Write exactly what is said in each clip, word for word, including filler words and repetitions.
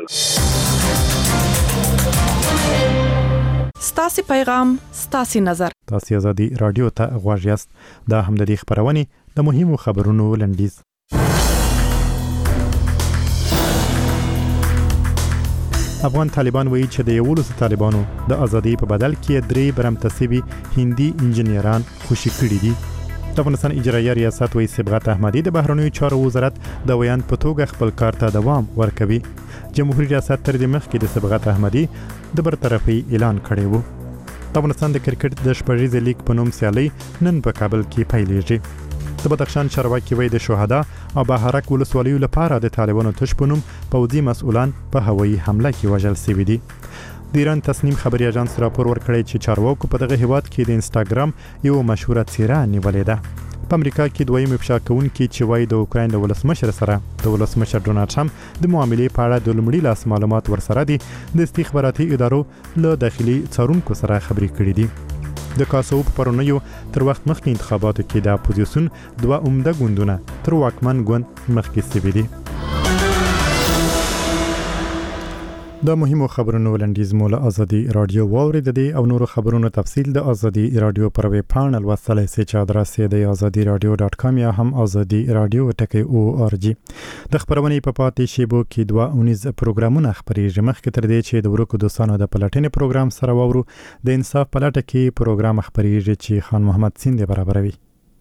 کال. ستاسو پیغام ستاسو نظر. تاسو ازادي رادیو ته غواړئ یاست دا هم د دې خبرونه د مهمو خبرونو لنډیز. افغان طالبان وایي چې د یولس طالبانو د ازادۍ په بدل کې درې برمتسبي هندي انجنیران خوشي کړي دي. د افغانستان اجرایه ریاست وایي صبغت احمدي د بهرنیو چارو وزارت د ویان په توګه خپل کار ته دوام ورکوي. جمهوریت ریاست تر دې مخکې د صبغت احمدي د برطرفي اعلان کړی و. د افغانستان د کرکټ د شپږیزې لیګ په نوم سیالي نن په کابل کې پیلېږي. د بدخشان چارواکي وایي د شهدا او بهارک ولسوالیو لپاره د طالبانو تش په نوم پوځي مسؤلان په هوایي حمله کې وژل شوي دي. د ایران تصنیم خبري اژانس راپور ورکړی چې چارواکو په دغه هیواد کې د انستاګرام یو مشهوره څیره نیولې ده. په امریکا کې دویم افشا کوونکي چې وایي د اوکراین د ولسمشر سره د ولسمشر ډونالډ ټرمپ د معاملې په اړه د لومړي لاس معلومات ورسره دي د استخباراتي ادارو له داخلي څارونکو سره خبرې کړې دي. د کاسو په پرونیو تر وخت مخکې انتخاباتو کې د اپوزیسیون دوه عمده ګوندونه تر واکمن ګوند مخکې شوي دي. دا مهمو خبرونو لنډیز مول ازادي رادیو واورید دي او نورو خبرونو تفصیل د ازادي رادیو پر ویب پاڼه لوستلای شئ چې ادرس یې د ازادي رادیو ډاټ کام یا هم ازادي رادیو ټکی او ار جی. د خبرونې په پاتې شیبو کې دوه اونیز پروګرامونه خبرېږي. مخکې تر دې چې د ورکو دوستانو د پلټنې پروګرام سره وورو د انصاف پلټه کې پروګرام خبرېږي چې خان محمد سیند برابروي.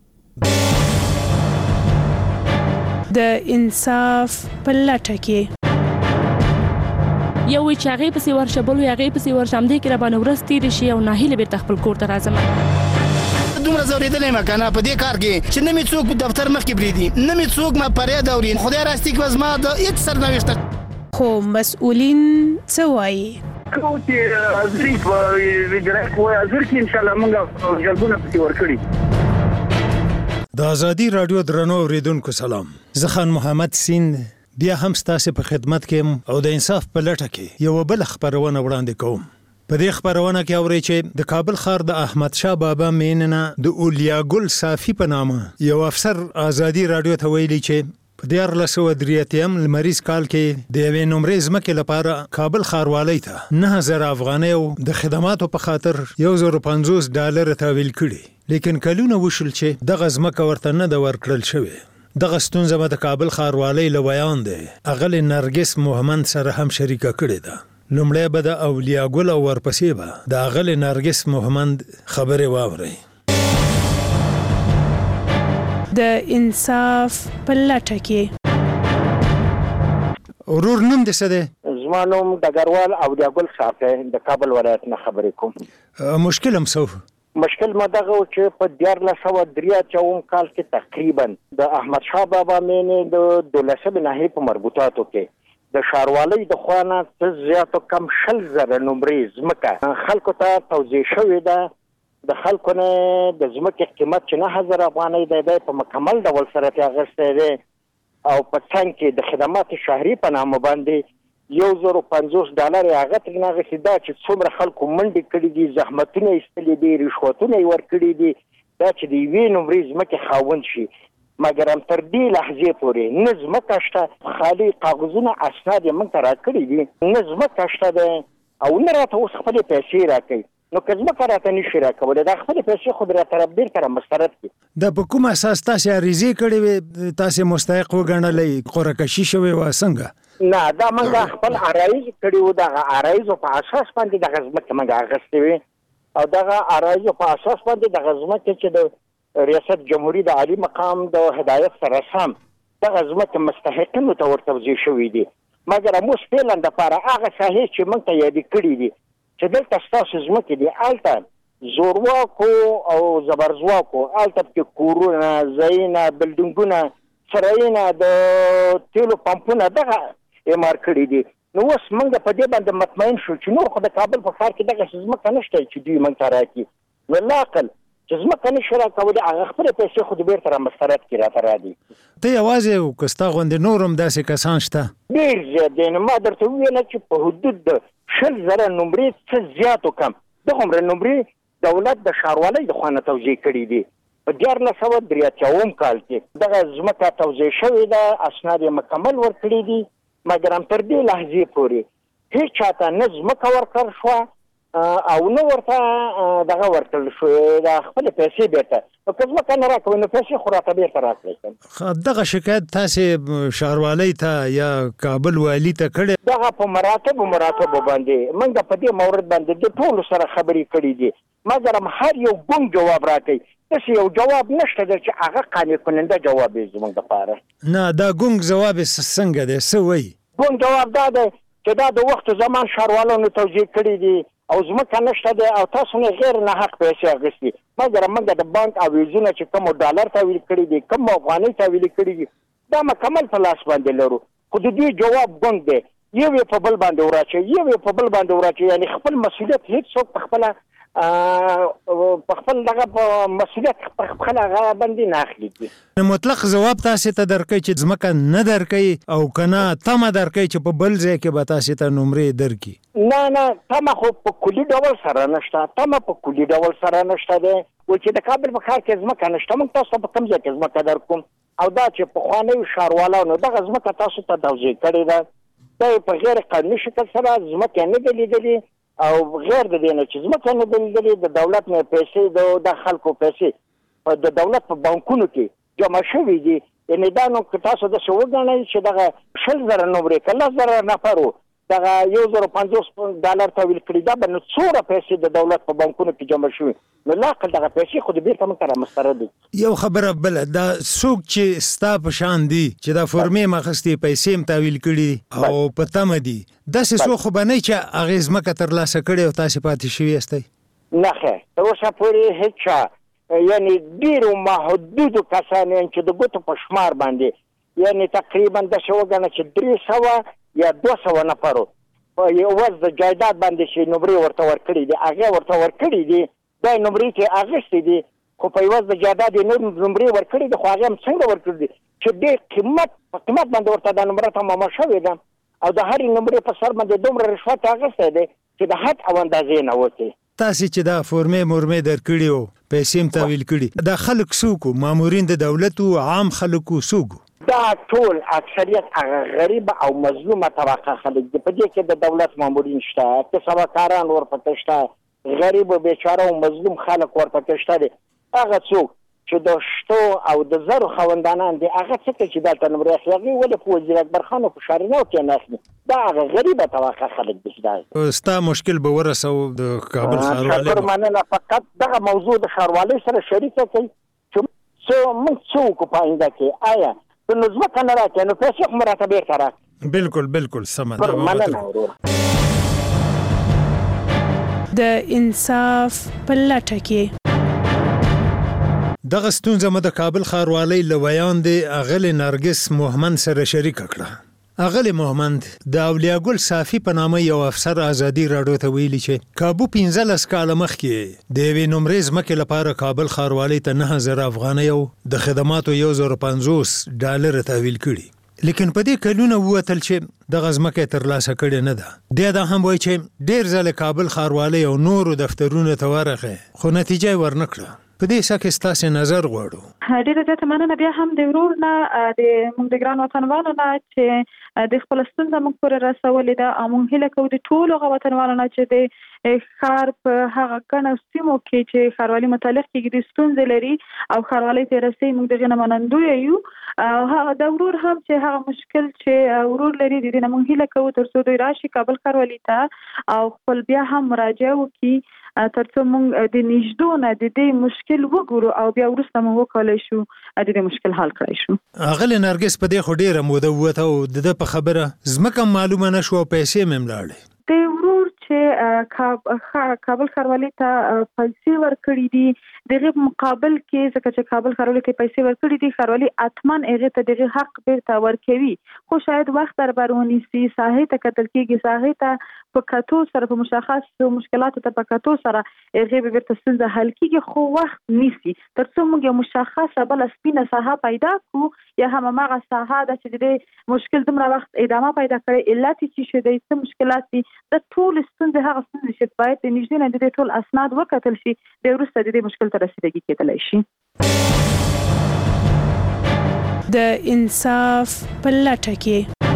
د انصاف پلټه کې یو وی چې هغه پسې ورشه بل وی هغه پسې ورشه هم دې کې را باندې ورس تیر شي او ناهیله بیرته خپل کور ته راځم. دومره زوریدلې ما کنه په دې کار کې چې نه می څوک دفتر مخ کې بریدي نه می څوک ما پرې دورین خدای راستي کې وزما د هیڅ سرنوشت خو مسؤلین څه وایي کو چې ازري په ویډرا کوه ازر کې ان شاء الله موږ جلبونه پسې ورکړي. د ازادي رادیو درنو اوریدونکو سلام. زه خان محمد سیند بیا هم ستاسو په خدمت کې او د انصاف په لټه کې یو بل خبرونه وړاندې کوم. په دې خبرونه کې اوري چې د کابل ښار د احمد شاه بابا میننه د اولیا ګل صافی په نامه یو افسر ازادي رادیو ته ویلي چې په دیارلس سوه درې اتیا لمریز کال کې د یوې نمرې ځمکې لپاره کابل ښاروالۍ ته نه زره افغانۍ او د خدماتو په خاطر یو زر پنځوس ډالر تحویل کړي. لیکن کلونه وشول چې دغه ځمکه ورته نه ده ورکړل شوې. دغه ستونزه به د کابل ښاروالۍ له بیان دی اغلې نرګس محمد سره هم شریکه کړې ده. لومړی به د اولیا ګل او ورپسې به د اغلې نرګس محمد خبرې واورئ. د انصاف په لټه کې ورور نوم دې څه دی؟ زما نوم ډګروال اولیا ګل صافی د کابل ولایت نه خبرې کوم. مشکل هم څه مشکل ما دغه چې په دیارلس سوه درې اتیا کال کې تقریبا د احمد شاه بابا مینې د دولسمې ناحیې په مربوطاتو کې د ښاروالۍ د خوا نه څه زیاتو کم شل زره نمرې ځمکه خلکو ته توزیع شوې ده. د خلکو نه د ځمکې قیمت چې نه زره افغانۍ دی دی په مکمل ډول سره ترې اخیستی دی او په څنګ کې د خدمات شهري په نامه باندې یو زر پنځوس ډالر هغه ترې نه اخیستي. دا چې څومره خلکو منډې کړي دي زحمتونه یې ایستلي دي رشوتونه یې ورکړي دي دا چې د یوې نمرې ځمکې خاوند شي. مګر هم تر دې لحظې پورې نه ځمکه شته خالي کاغذونه اسناد یې موږ ته راکړي دي نه ځمکه شته دی او نه راته اوس خپلې پیسې راکوي. نو که ځمکه راته نشي راکولی دا خپلې پیسې خو راته بیرته را مسترد کړي. دا په کوم اساس تاسې عریضې کړې وې تاسې مستحق وګڼلی قرعه کشي شوې وه څنګه؟ نه دا موږ خپل عرایض کړي وو دغه عرایضو په اساس باندې دغه ځمکې موږ اخیستې وې او دغه عرایضو په اساس باندې دغه ځمکې چې د ریاست جمهوري د عالي مقام د هدایت سره سم دغه ځمکې مستحقینو ته ورتوزیع شوي دي. مګر موږ فعلا دپاره هغه ساحې چې موږ ته یادې کړي دي چې دلته ستاسو ځمکې دي هلته زورواکو او زبرځواکو هلته پکې کورونه ځایونه بلډینګونه فرایونه د تیلو پمپونه دغه اعمار کړي دي. نو اوس موږ په دې باندې مطمئن شو چې نور خو د کابل په ښار کې دغه ځمکه نشته چې دوی موږ ته راکړي. نو لاقل چې ځمکه نشي راکولی هغه خپلې پیسې خو د بیرته را مسترد کړي راته رادي. ته یوازې او که ستا غوندې نور هم داسې کسان شته؟ ډېر زیات دی. نو ما درته وویله چې په حدود د شل زره نمرې څه زیات و کم دغومره نمرې دولت د ښاروالۍ د خوا نه توزیع کړي دي. په دیارلس سوه درې اتیا کال کې دغه ځمکه توزیع شوې ده اسناد یې مکمل ورکړي دي مګر هم تر دې لحظې پورې هیڅ چاته نه ځمکه ورکړل شوه او نه ورته دغه ورکړل شوې د خپلې پیسې بېرته نو که ځمکه نه راکوي نو پیسې خو راته بېرته راکړئ. دغه شکایت تاسې ښاروالۍ ته یا کابل والي ته کړی؟ دغه په مراتبو مراتبو باندې موږ په دې مورد باندې د ټولو سره خبرې کړې دي مګر هم هر یو ګونګ جواب راکوي. داسې یو جواب نشته دی چې هغه قانع کننده جواب وي زموږ دپاره. نه دا ګونګ جواب یې څنګه دی څه وایي؟ ګونګ جواب دا دی چې دا د وخت زمان ښاروالانو توضیح کړي دي او ځمکه نشته دی او تاسو نه غیر نه حق پیسې اخیستي مګر موږ د بانک اویزونه چې کوم ډالر تحویل کړي دي کوم افغانۍ تحویل کړي دي دا مکمل په لاس باندې لرو خو د دې جواب ګونګ دی یو یې په بل باندې وراچوي یو یې په بل باندې وراچوي یعنې خپل مسؤلیت هېڅوک په خپله په خپل دغه په مسؤلیت په خپل هغه باندې نه اخلي دي. مطلق ځواب تاسې ته درکوي چې ځمکه نه درکوي او که نه تمه درکوي چې په بل ځای کې به تاسې ته نمرې درکړي؟ نه نه تمه خو په کلي ډول سره نشته تمه په کلي ډول سره نشته دی و چې د کابل په ښار کې ځمکه نشته موږ تاسو ته په کوم ځای کې ځمکه درکوم او دا چې پخوانیو ښاروالانو دغه ځمکه تاسو ته توضیح کړې ده دا یې په غیر قانوني شکل سره ځمکې نه دي لیدلې او غیر د دې نه چې ځمکه نه دي لیدلې د دولت نه پیسې د خلکو پیسې د دولت په بانکونو کې جمع شوي دي یعنې دا نو که تاسو داسې وګڼئ چې دغه شل زره نمرې که لس زره نفرو دغه یو زره پنځوس ډالر تحویل کړي دا به نو څومره پیسې د دولت په بانکونو کې جمع شوي نو لاقل دغه پیسې خو د بیرته موږ ته رامستره دي. یو خبره بله دا څوک چې ستا په شان دي چې دا فورمې م اخیستې پیسې م تحویل کړي او په تمه دي داسې څوک خو به نه چې هغې ځمکه ترلاسه کړې او تاسې پاتې شوي یاستئ؟ نه خیر تر اوسه پورې هېڅ چا یعنې ډېرو محدودو کسانو چې د ګوتو په شمار باندې یعنې تقریبا داسې وګڼه چې درې سوه یا دوه سوه نفرو په یو وز د جایداد باندې چې نمرې ورته ورکړي دي هغې ورته ورکړي دي دا نمرې چې اخیستې دي خو په یو وز د جایداد یې نور نمرې ورکړي دي خو هغې هم څنګه ورکړي دي چې ډېر قیمت په قیمت باندې ورته دا نمره تمامه شوې ده او د هرې نمرې په سر باندې دومره رشوت اخیستی دی چې د حد او اندازې نه وتې. تاسې چې دا فورمې مورمې درکړي او پیسې م تحویل کړي دا خلک څوک وو؟ مامورین د دولت وو عام خلک وو څوک وو؟ دا ټول اکثریت هغه غریب او مظلومه طبقه خلک دي په دې کې د دولت مامورین شته کسبکاران ورپسې شته غریب او بیچاره او مظلوم خلک ورپسې شته دي هغه څوک چې د شتو او د زرو خاوندانان دي هغه څه کوي چې دلته نمرې اخلي هغې ولې په وزیر اکبر خان او په شارینو کې نه اخلي دا هغه غریبه طبقه خلک دي چې دا ستا مشکل به ورسوو د کابل ښاروالۍ شکر مننه فقط دغه موضوع د ښاروالۍ سره شریکه کوي چې څه موږ څه وکړو په آینده کې آیا نو ځمکه نه راکړې نو پیسې خو مو راته بېرته راکړي. بالکل بالکل سمه ده. مننه وروره. د انصاف په لټه کې دغه ستونزه مو د کابل ښاروالۍ له ویاندې اغلې نرګس موهمند سره شریکه کړه. اغلې موهمند د اولیا ګل صافي په نامه یو افسر ازادي راډیو ته ویلي چې کابو پنځلس کاله مخکې د یوې نمرې ځمکې لپاره کابل ښاروالۍ ته نهه زره افغانۍ او د خدماتو یو زره پنځوس ډالر تحویل کړي لیکن په دې کلونه ووتل چې دغه ځمکه ترلاسه کړې نه ده. دی دا هم وایي چې ډېر ځله کابل ښاروالۍ او نورو دفترونو ته ورغی خو نتیجه یې ورنکړه. په دې څه کې ستاسې نظر غواړو؟ ډېره زیاته مننه بیا هم د ورور نه د موږ د ګران وطنوالو نه چې د خپله ستونزه موږ پورې رسولې ده او موږ هیله کوو د ټولو هغه وطنوالو نه چې د ښار په هغه ګڼو سیمو کې چې ښاروالي متعلق کېږي د ستونزې لري او ښاروالۍ ته یې رسوي موږ د هغې نه منندویه یو او هغه د ورور هم چې هغه مشکل چې ورور لري د دې نه موږ هیله کوو تر څو دوی راشي کابل ښاروالي ته او خپل بیا هم مراجعه وکړي تر څو موږ د نږدو نه د دې مشکل وګورو او بیا وروسته موږ وکولی شو د دې مشکل حل کړی شو. اغلې نرګس په دې خو ډېره موده ووته او د ده په خبره ځمکه معلومه نه شوه او پیسې مې هم لاړې. د ورور چې کابل ښاروالۍ ته پیسې ورکړي دي د هغې په مقابل کې ځکه چې کابل ښاروالۍ ته پیسې ورکړي دي ښاروالي حتما هغې ته د هغې حق بېرته ورکوي خو شاید وخت در بر ونیسي ساحې ته کتل کېږي ساحې ته په کتو سره په مشخصو مشکلاتو ته په کتو سره هغې به بېرته ستونزه حل کېږي خو وخت نیسي تر څو موږ یو مشخصه بله سپینه ساحه پیدا کړو یا هم هماغه ساحه ده چې د دې مشکل دومره وخت ادامه پیدا کړی علت یې څه شی دی څه مشکلات دي د ټولې ستونزې هغه ستونزې چې باید د نږدې نه د دې ټول اسناد وکتل شي بیا وروسته د دې مشکل ته رسیدګي کېدلی شي. د انصاف په لټه کې